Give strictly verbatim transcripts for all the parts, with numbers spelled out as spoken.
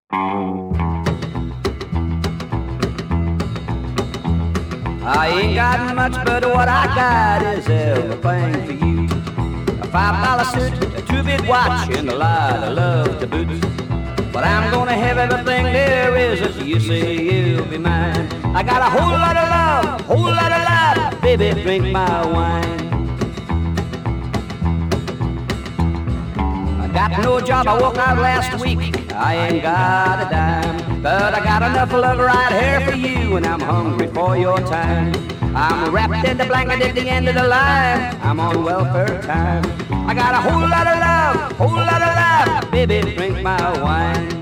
I ain't got much, but what I got is everything for you. A five dollar suit, a two-bit watch, and a lot of love to boot. But I'm gonna have everything there is if you say you'll be mine. I got a whole lot of love, whole lot of love, baby, drink my wine. I got no job, I walked out last week, I ain't got a dime. But I got enough love right here for you, and I'm hungry for your time. I'm wrapped in the blanket at the end of the line, I'm on welfare time. I got a whole lot of love, whole lot of love, baby, drink my wine.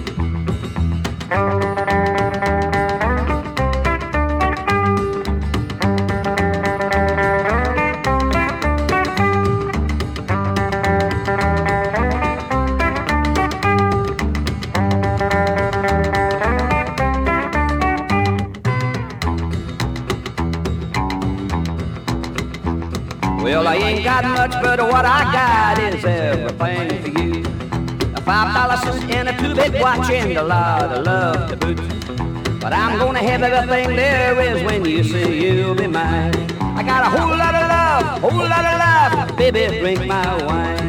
Well, I ain't got much, but what I got is everything for you. A five dollar suit and a two-bit watch and a lot of love to boot. But I'm gonna have everything there is when you say you'll be mine. I got a whole lot of love, whole lot of love, baby, drink my wine.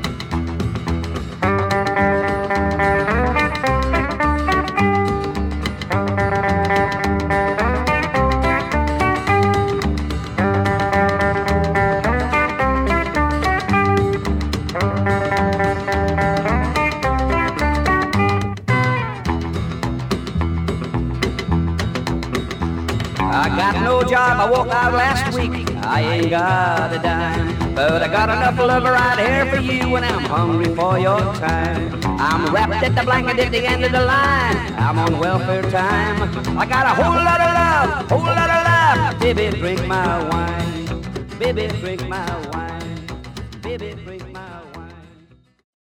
I got no job, I walked out last week, I ain't got a dime. But I got enough love right here for you, and I'm hungry for your time. I'm wrapped at the blanket at the end of the line, I'm on welfare time. I got a whole lot of love, whole lot of love, baby, drink my wine. Baby, drink my wine. Baby, drink my wine.